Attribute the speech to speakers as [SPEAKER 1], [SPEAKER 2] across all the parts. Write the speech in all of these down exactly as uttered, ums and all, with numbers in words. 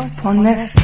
[SPEAKER 1] quatre-vingt-quinze point neuf.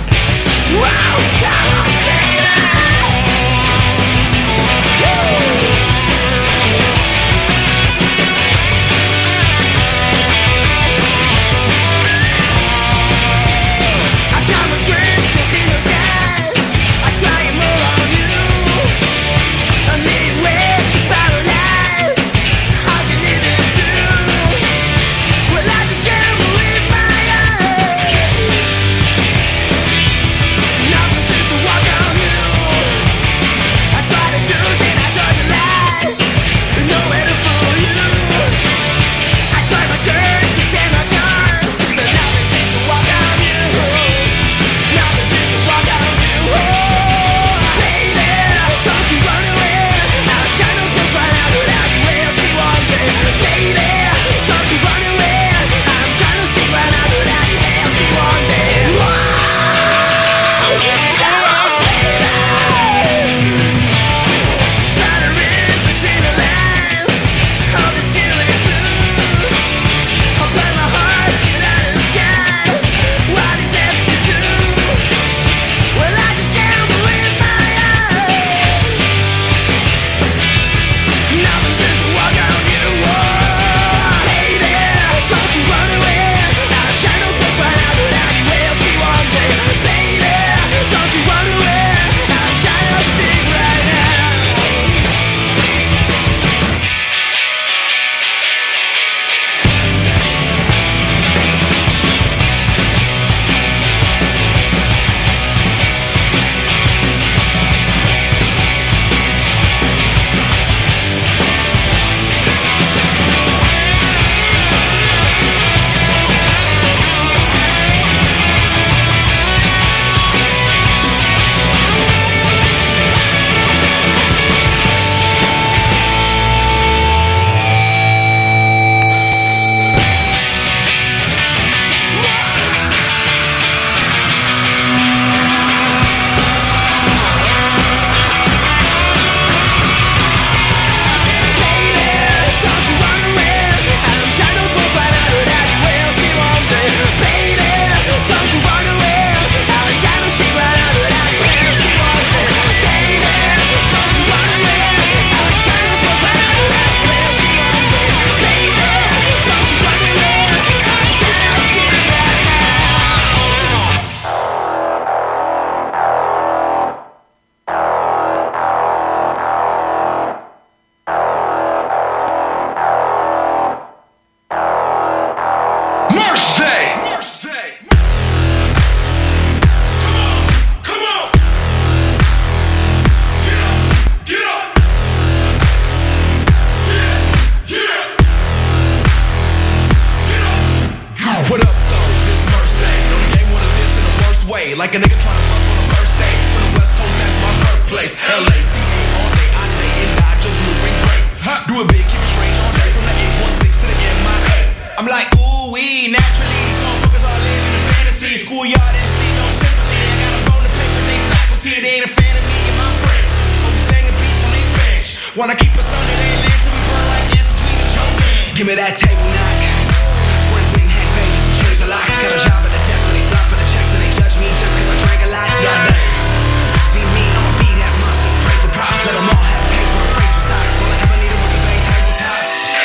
[SPEAKER 2] Like a nigga tryna fuck on a birthday. From the West Coast, that's my birthplace. L A C A all day, I stay in Dodge, blue ring gray. Do it big, keep it strange all day. From the eight one six to the M I A. I'm like, ooh wee, naturally these motherfuckers all live in a fantasy. Schoolyard M C, no sympathy. I got a bone to pick with they faculty. They ain't a fan of me and my friends. Always banging beats on they bench. Wanna keep us under their lens till we burn like ants, cause we the chosen. Give me that table knock. Friends waiting, head babies, change the locks. Got a job at the desk when they slot for the checks and they judge me just cause I drank a lot. Y'all damn. See me, I'ma be that monster. Pray for props, let them all have paper and praise for stocks. All I ever needed was a bang tabletop.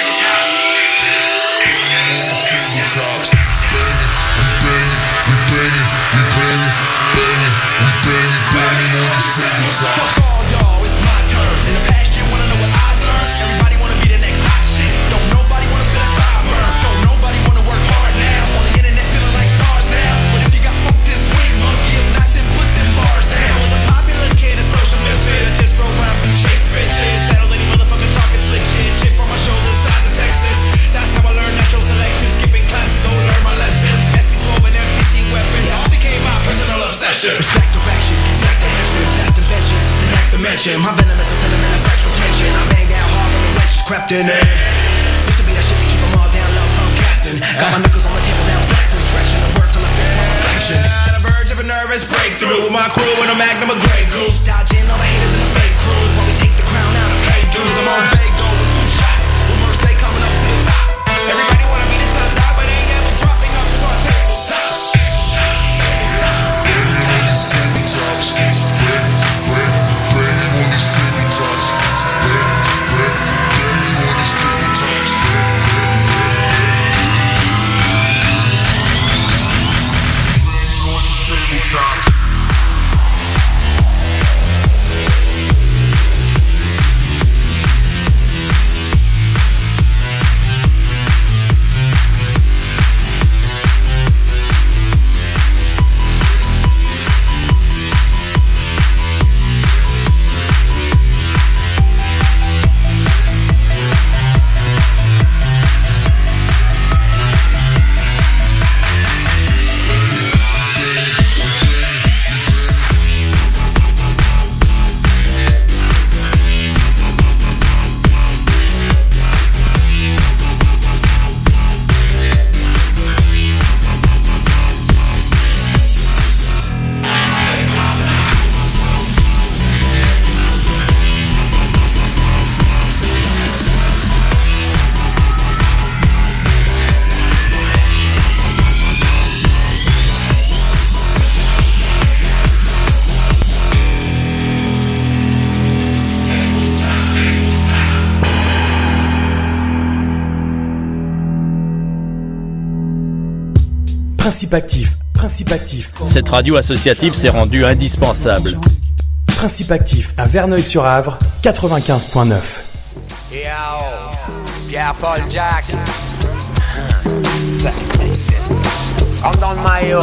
[SPEAKER 2] Tabletops. Banging, we banging, we banging, we banging, we banging, banging on these tabletops. Fuck all y'all, it's my turn. In the past year, wanna know what I learned? Everybody wanna be the next hot shit. Don't nobody wanna feel that fire burn. Don't nobody wanna work hard now. On the internet feeling like stars now. But if you got fucked this swing, monkey, if not, then put them bars down. I was a popular kid, a social misfit. I just wrote rhymes and chased bitches. Battle any motherfucker talking slick shit. Chip on my shoulder, size of Texas. That's how I learned natural selection. Skipping class to go learn my lessons. S P twelve and M P C weapons all became my personal obsession. Respect direction, deck the henchman. That's the vengeance, it's the next dimension. My venom is a sentiment of sexual tension. I bang down hard when the wench crept in it. Used to be that shit to keep them all down low, pump gassing. Got my knuckles on the table down flexing. Stretching the word till I feel my reflection. On the verge of a nervous breakthrough. With my crew and a magnum of Grey Goose. Dodging all the haters in the fake crews. While we take the crown out of pay dues. I'm on Fago with two shots. With merch they coming up to the top. Everybody wanna be the top dog, but they ain't ever dropping up on tabletop.
[SPEAKER 1] Principe actif, principe actif.
[SPEAKER 3] Cette radio associative s'est rendue indispensable.
[SPEAKER 1] Principe actif à Verneuil-sur-Avre, quatre-vingt-quinze virgule neuf.
[SPEAKER 2] Yo, Pierre-Paul Jack. Comme dans le maillot.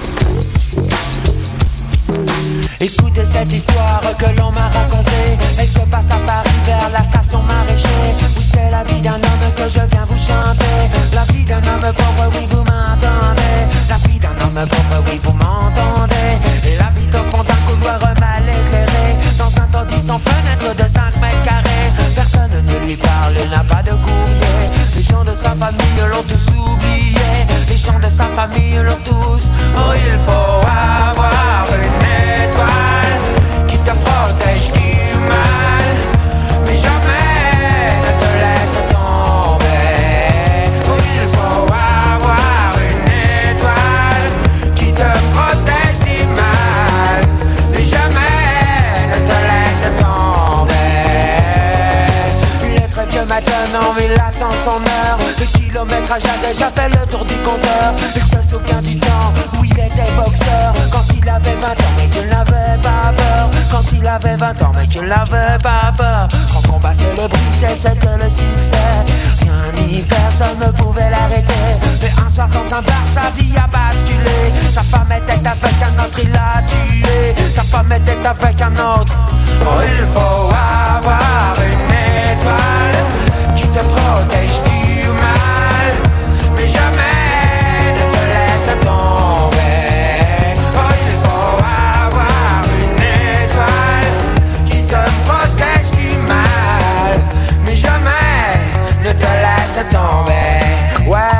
[SPEAKER 2] Écoutez cette histoire que l'on m'a racontée. Elle se passe à Paris vers la station Maraîcher. Oui, c'est la vie d'un homme que je viens vous chanter. La vie d'un homme pauvre, oui, vous m'entendez. La vie d'un homme pauvre, oui, vous m'entendez. Il habite au fond d'un couloir mal éclairé, dans un taudis sans fenêtre de cinq mètres carrés. Personne ne lui parle, il n'a pas de courrier. Les gens de sa famille l'ont tous oublié. Les gens de sa famille l'ont tous. Oh, il faut avoir une étoile qui te protège du mal, mais jamais ne te laisse tomber. Oh, il faut avoir une étoile qui te protège du mal, mais jamais ne te laisse tomber. Il est très vieux maintenant, il attend son heure. Le kilométrage a déjà fait le tour du compteur. Il se souvient du temps où il était boxeur, quand il avait vingt ans mais qu'il n'avait pas peur. Quand il avait vingt ans mais qu'il n'avait pas peur. Quand combat célébrité c'était le succès. Rien ni personne ne pouvait l'arrêter. Mais un soir dans un bar sa vie a basculé. Sa femme était avec un autre, il l'a tué. Sa femme était avec un autre. Oh, il faut avoir une étoile qui te protège du mal, mais jamais ne te laisse tomber. Oh, il faut avoir une étoile qui te protège du mal, mais jamais ne te laisse tomber. Ouais.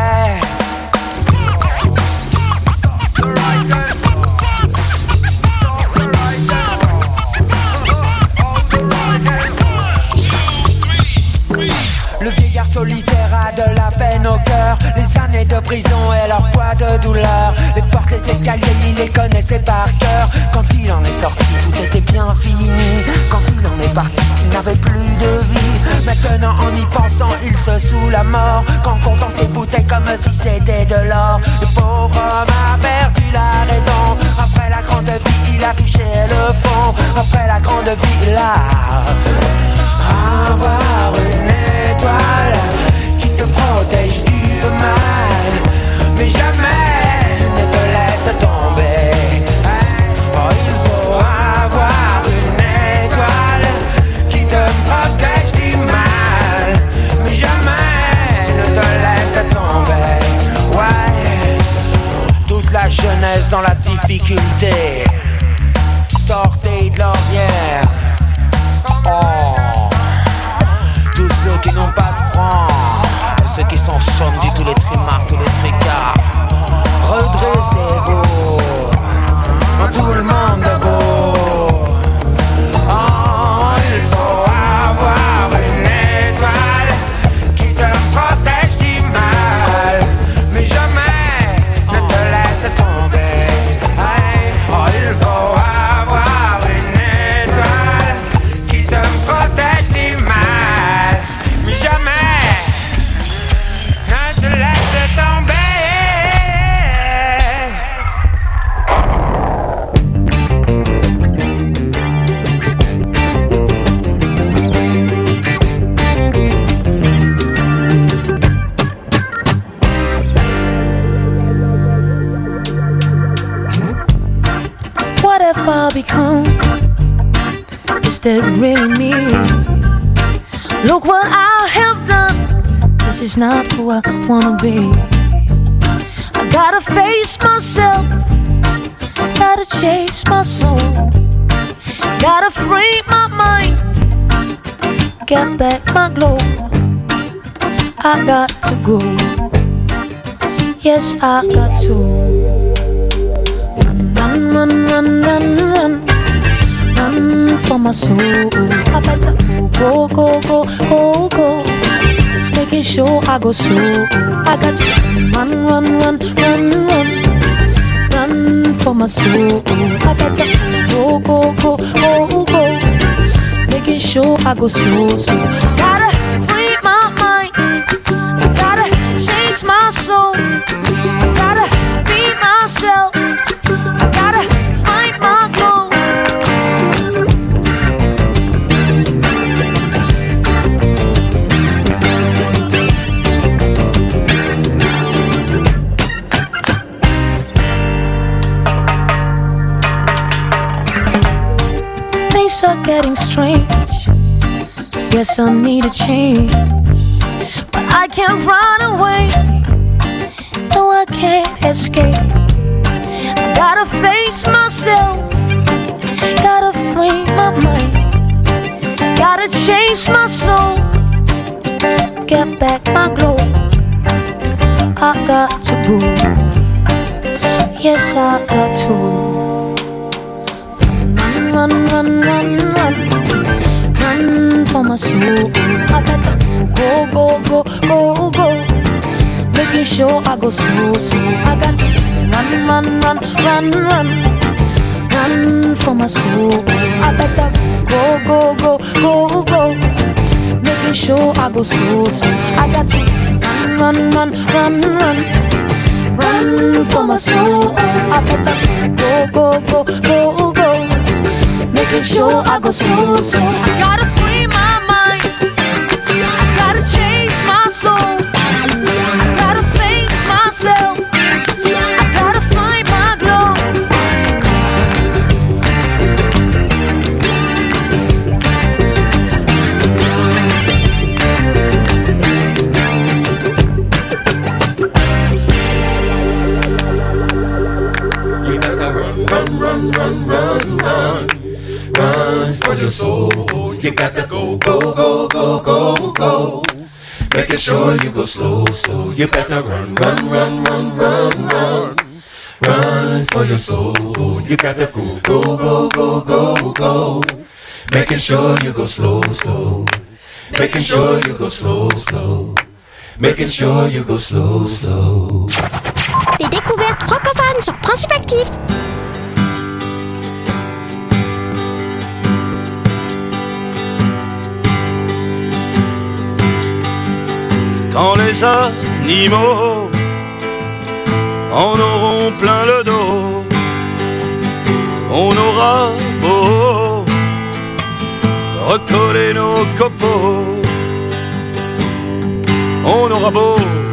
[SPEAKER 2] Le vieillard solitaire a de la peine au cœur. Les années de prison et leur poids de douleur. Les portes, les escaliers, il les connaissait par cœur. Quand il en est sorti, tout était bien fini. Quand il en est parti, il n'avait plus de vie. Maintenant, en y pensant, il se sous la mort. Qu'en comptant ses bouteilles comme si c'était de l'or. Le pauvre homme a perdu la raison. Après la grande vie, il a touché le fond. Après la grande vie, il a... avoir une étoile qui te protège du mal, mais jamais ne te laisse tomber. Oh, il faut avoir une étoile qui te protège du mal, mais jamais ne te laisse tomber. Ouais, toute la jeunesse dans la difficulté, sortez de l'ornière. Oh, tous ceux qui n'ont pas de francs, ceux qui sont chômes du tous les trimards, tous les tricards, redressez-vous, tout le monde est beau. Oh, il faut avoir une étoile qui te protège du mal, mais jamais ne te laisse tomber. Oh, il faut avoir une étoile qui te protège du mal, mais jamais ne te laisse tomber.
[SPEAKER 4] What have I become? Is that really me? Look what I have done. This is not who I wanna be. I gotta face myself, gotta chase my soul, gotta free my mind, get back my glow. I got to go, yes I got to. Run, run, run, run, run, run for my soul. I better go, go, go, go, go, making sure I go slow. I got to run, run, run, run, run, run for my soul. I better go, go, go, go, go, making sure I go slow. So gotta free my mind, I gotta chase my soul, I gotta beat myself. I gotta find my glow. Things are getting strange. Guess I need a change. But I can't run away. No, I can't escape. I gotta face myself. Gotta free my mind. Gotta change my soul. Get back my glow. I got to go. Yes, I got to. Run, run, run, run, run for my soul. I gotta go, go, go, go, go. Making sure I go slow, slow. I gotta run, run, run, run, run, run for my soul. I gotta go, go, go, go, go. Making sure I go slow, slow. I gotta run, run, run, run, run, run for my soul. I gotta go, go, go, go, go. Making sure I go slow, slow. I gotta free my mind. I gotta change my soul. I gotta face myself. I gotta find my glow.
[SPEAKER 2] You gotta run, run, run, run, run, run. Run for your soul. You got to go, go, go, go, go, go. Making sure you go slow, slow. You got to run, run, run, run, run, run. Run for your soul. You got to go, go, go, go, go, go. Making sure you go slow, slow. Making sure you go slow, slow. Making sure you go slow, slow.
[SPEAKER 5] Les découvertes francophones sur Principe Actif.
[SPEAKER 6] Quand les animaux en auront plein le dos, on aura beau recoller nos copeaux, on aura beau,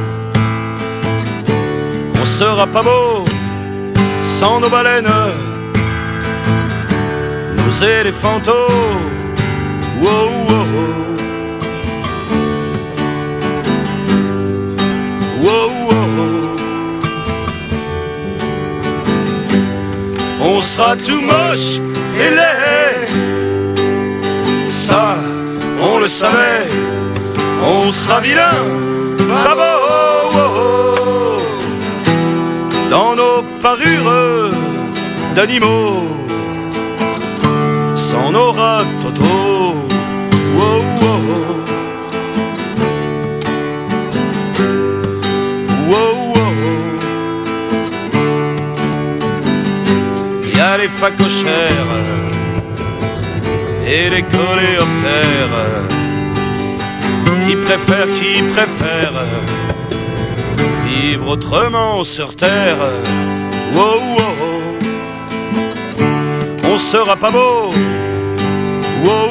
[SPEAKER 6] on sera pas beau sans nos baleines, nos éléphantaux, wow, wow. Wow, wow. On sera tout moche et laid, ça on le savait. On sera vilain, pas beau, oh, oh. Dans nos parures d'animaux, sans nos rats totaux, wow, wow. Wow, wow. Y a les phacochères et les coléoptères qui préfèrent, qui préfèrent vivre autrement sur terre. Wow, wow. On sera pas beau, wow,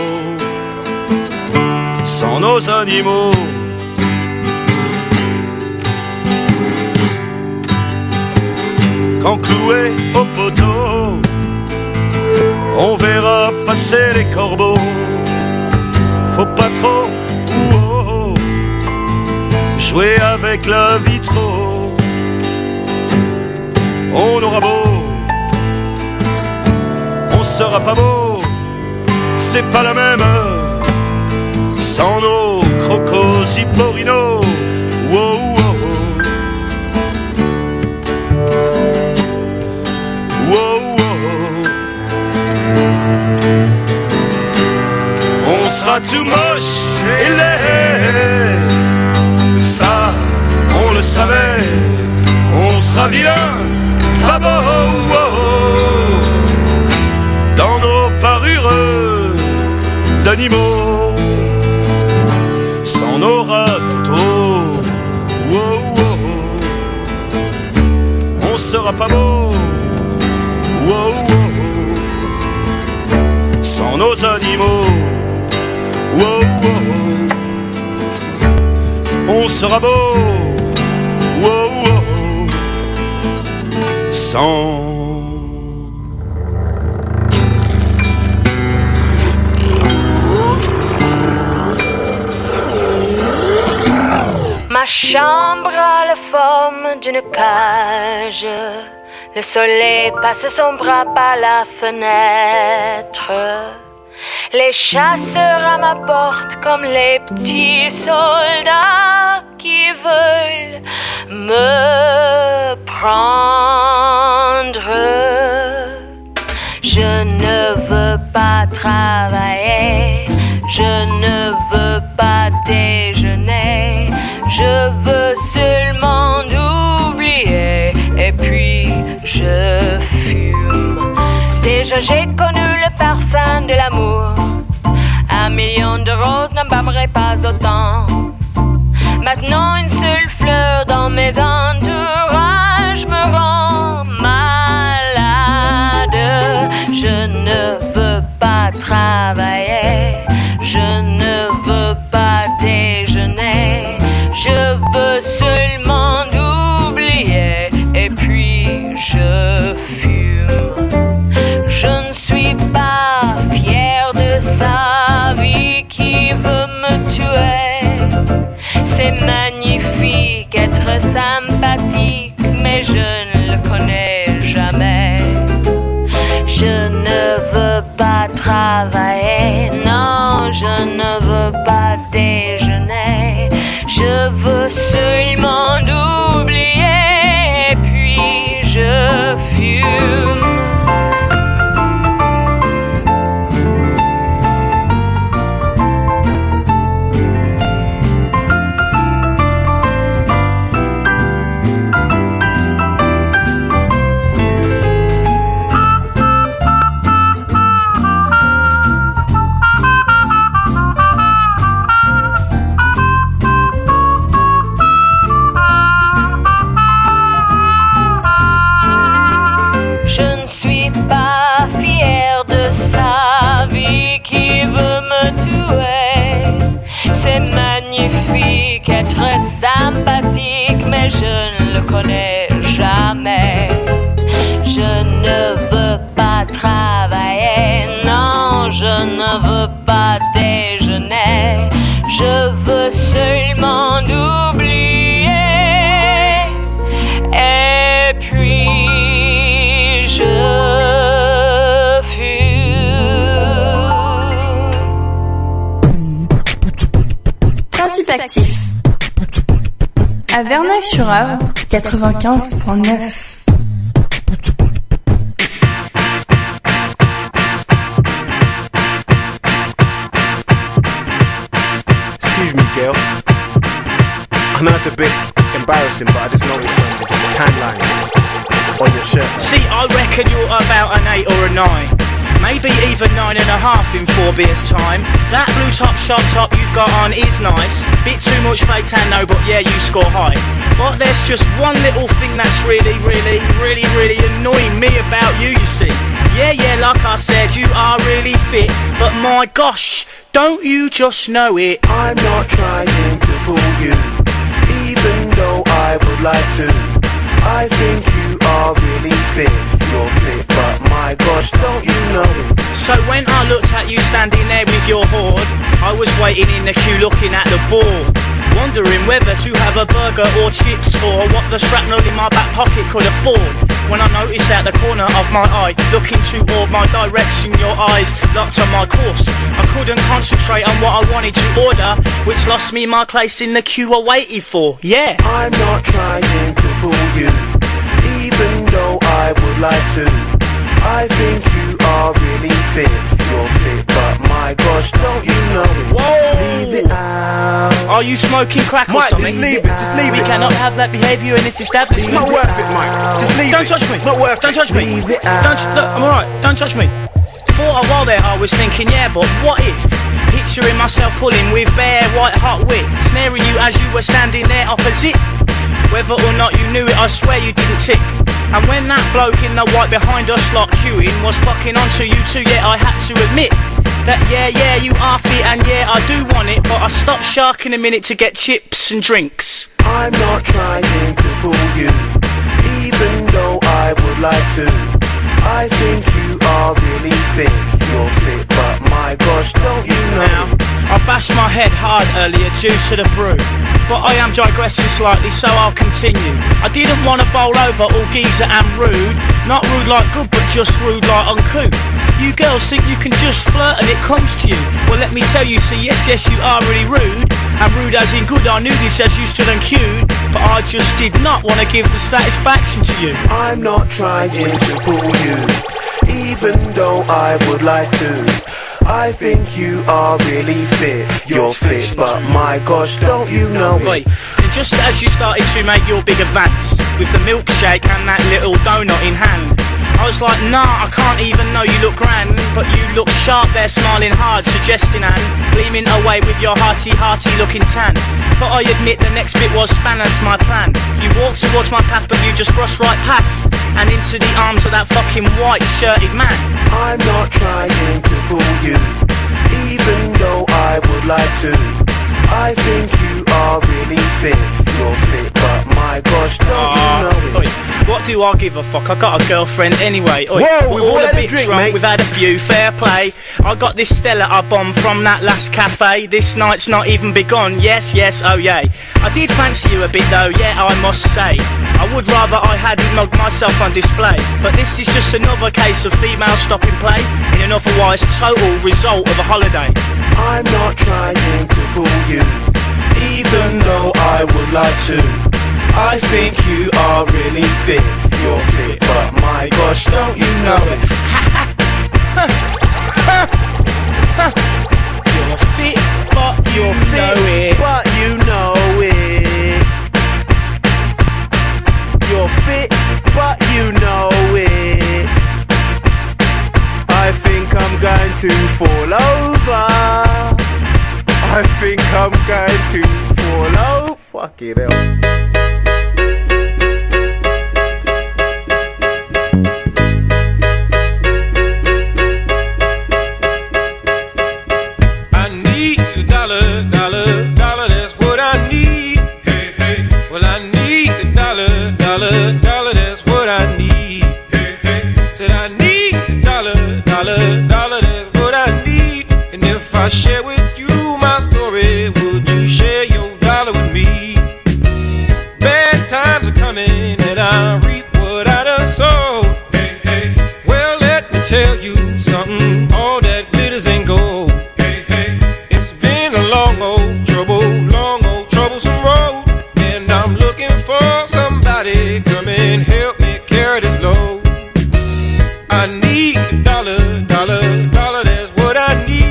[SPEAKER 6] wow. Sans nos animaux. Quand cloué au poteau, on verra passer les corbeaux. Faut pas trop ou oh, jouer avec la vitro. On aura beau, on sera pas beau, c'est pas la même sans nos crocos hipporinos. Wow, wow. Wow, wow. On sera tout moche et laid, ça on le savait. On sera vilain, pas beau, wow. Dans nos parures d'animaux, sans nos rats totaux, wow, wow. On sera pas wow, wow. Sans nos animaux, wow, wow. On sera beau, wow, wow. Sans
[SPEAKER 4] ma chambre a la forme d'une cage. Le soleil passe son bras par la fenêtre. Les chasseurs à ma porte comme les petits soldats qui veulent me prendre. Je ne veux pas travailler, je ne veux pas déjeuner, je veux seulement oublier et puis je fume. Déjà j'ai connu le parfum de l'amour, un million de roses n'embaumerait pas autant. Maintenant une seule fleur dans mes entourages me rend malade. Je ne veux pas travailler, je ne veux pas déjeuner, je veux seulement oublier et puis je fume. Je ne suis pas fière de sa vie qui veut me tuer. C'est magnifique être sympathique, mais je ne le connais jamais. Je ne veux pas travailler, non, je ne veux pas déjeuner. Je veux seulement oublier, puis je fume. Sympathique, mais je ne le connais jamais. Je ne veux pas travailler, non, je ne veux pas déjeuner. Je veux seulement oublier et puis je fume.
[SPEAKER 7] Principe actif. À Verneuil-sur-Avre, quatre-vingt-quinze point neuf.
[SPEAKER 8] Excuse me, girl. I know it's a bit embarrassing, but I just noticed some tan lines on your shirt.
[SPEAKER 9] See, I reckon you're about an eight or a nine. Maybe even nine and a half in four beers time. That blue top shop top you've got on is nice. Bit too much fake tan though, but yeah, you score high. But there's just one little thing that's really, really, really, really annoying me about you, you see. Yeah, yeah, like I said, you are really fit, but my gosh, don't you just know it?
[SPEAKER 10] I'm not trying to pull you, even though I would like to. I think you are really fit. You're fit, but my gosh, don't you know it?
[SPEAKER 9] So when I looked at you standing there with your hoard, I was waiting in the queue looking at the board, wondering whether to have a burger or chips, or what the shrapnel in my back pocket could afford. When I noticed out the corner of my eye, looking toward my direction, your eyes locked on my course. I couldn't concentrate on what I wanted to order, which lost me my place in the queue I waited for. Yeah,
[SPEAKER 10] I'm not trying to pull you, even though I would like to. I think you are really fit. You're fit, but my gosh, don't you know it?
[SPEAKER 9] Whoa!
[SPEAKER 10] Leave it out.
[SPEAKER 9] Are you smoking crack or
[SPEAKER 8] Mike,
[SPEAKER 9] something?
[SPEAKER 8] just leave it, just leave
[SPEAKER 9] we
[SPEAKER 8] it.
[SPEAKER 9] We cannot have that behaviour in this establishment.
[SPEAKER 8] It's not worth it, Mike. Just leave
[SPEAKER 9] Don't
[SPEAKER 8] it.
[SPEAKER 9] touch me.
[SPEAKER 8] It's not worth
[SPEAKER 9] Don't
[SPEAKER 8] it.
[SPEAKER 9] touch me.
[SPEAKER 10] Leave it
[SPEAKER 9] Don't.
[SPEAKER 10] out.
[SPEAKER 9] Look, I'm alright. Don't touch me. For a while there, I was thinking, yeah, but what if? Picturing myself pulling with bare white hot wit, snaring you as you were standing there opposite. Whether or not you knew it, I swear you didn't tick. And when that bloke in the white behind us like queuing was clocking onto you two, yeah, I had to admit that yeah, yeah, you are fit and yeah, I do want it, but I stopped sharking a minute to get chips and drinks.
[SPEAKER 10] I'm not trying to pull you, even though I would like to. I think you are really fit, you're fit, but my gosh, don't you know?
[SPEAKER 9] Now, I bashed my head hard earlier due to the brew, but I am digressing slightly, so I'll continue. I didn't want to bowl over all geezer and rude, not rude like good, but just rude like uncouth. You girls think you can just flirt and it comes to you. Well, let me tell you, see, yes, yes, you are really rude, and rude as in good. I knew this as you stood and queued, but I just did not want to give the satisfaction to you.
[SPEAKER 10] I'm not trying to pull you, even though I would like to. I think you are really fit, you're fit, but my gosh, don't you know it?
[SPEAKER 9] Wait, and just as you started to make your big advance with the milkshake and that little donut in hand, I was like, nah, I can't even know you look grand, but you look sharp there, smiling hard, suggesting and gleaming away with your hearty, hearty looking tan. But I admit the next bit was spanners, my plan. You walked towards my path, but you just brushed right past and into the arms of that fucking white shirted man.
[SPEAKER 10] I'm not trying to pull you, even though I would like to. I think you are really fit, you're fit, but my gosh, don't uh, you know it?
[SPEAKER 9] Oi, what do I give a fuck? I got a girlfriend anyway. Oi,
[SPEAKER 10] Whoa, we've all
[SPEAKER 9] a
[SPEAKER 10] had
[SPEAKER 9] bit
[SPEAKER 10] a drink,
[SPEAKER 9] drunk,
[SPEAKER 10] mate.
[SPEAKER 9] we've had a few, fair play. I got this Stella I bombed from that last cafe. This night's not even begun, yes, yes, oh yay. I did fancy you a bit though, yeah, I must say. I would rather I hadn't mugged myself on display, but this is just another case of female stopping play in an otherwise total result of a holiday.
[SPEAKER 10] I'm not trying to pull you, even though I would like to. I think you are really fit, you're fit, but my gosh, don't you know it?
[SPEAKER 9] You're fit, but you
[SPEAKER 10] You're
[SPEAKER 9] know
[SPEAKER 10] fit,
[SPEAKER 9] it.
[SPEAKER 10] but you know it. You're fit, but you know it. I think I'm going to fall over. I think I'm going to fall over. Fuck it hell.
[SPEAKER 11] Share with you my story. Would you share your dollar with me? Bad times are coming and I reap what I done sowed. Hey, hey. Well, let me tell you something. All that glitters ain't gold. Hey, hey. It's been a long old trouble, long old troublesome road, and I'm looking for somebody come and help me carry this load. I need a dollar, dollar, dollar. That's what I need.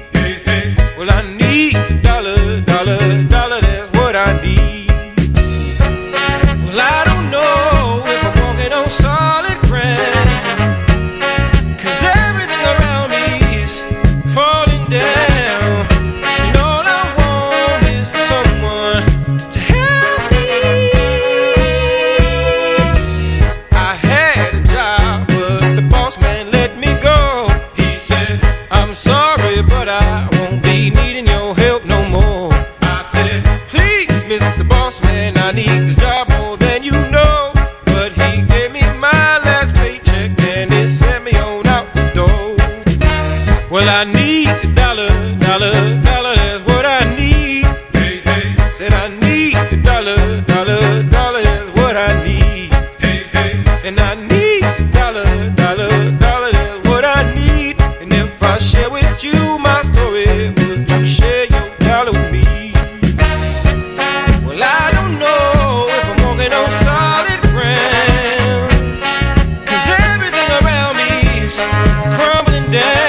[SPEAKER 11] Well, I need a dollar, dollar, dollar, that's what I need. Hey, hey. Said I need a dollar, dollar, dollar, that's what I need. Hey, hey. And I need a dollar, dollar, dollar, that's what I need. And if I share with you my story, would you share your dollar with me? Well, I don't know if I'm walking on solid ground, 'cause everything around me is crumbling down.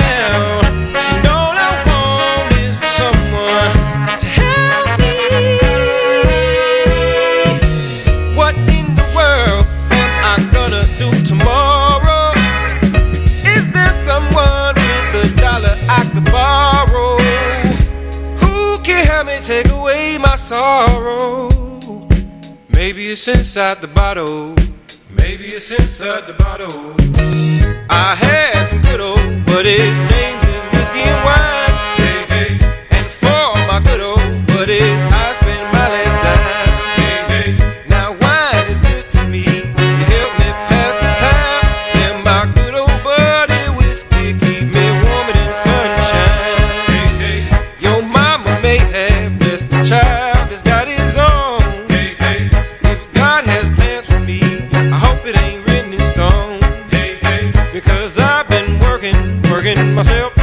[SPEAKER 11] Take away my sorrow. Maybe it's inside the bottle, Maybe it's inside the bottle. I had some good old, but his name's is whiskey and wine. Hey, hey. And for my good old buddy, I spent my last dime. Hey, hey. Now wine is good to me. You help me pass the time. And my good old buddy whiskey keep me warm in the sunshine. Hey, hey. Your mama may have blessed the child that's got his own. Hey, hey. If God has plans for me, I hope it ain't written in stone. Hey, hey. Because I've been working, working myself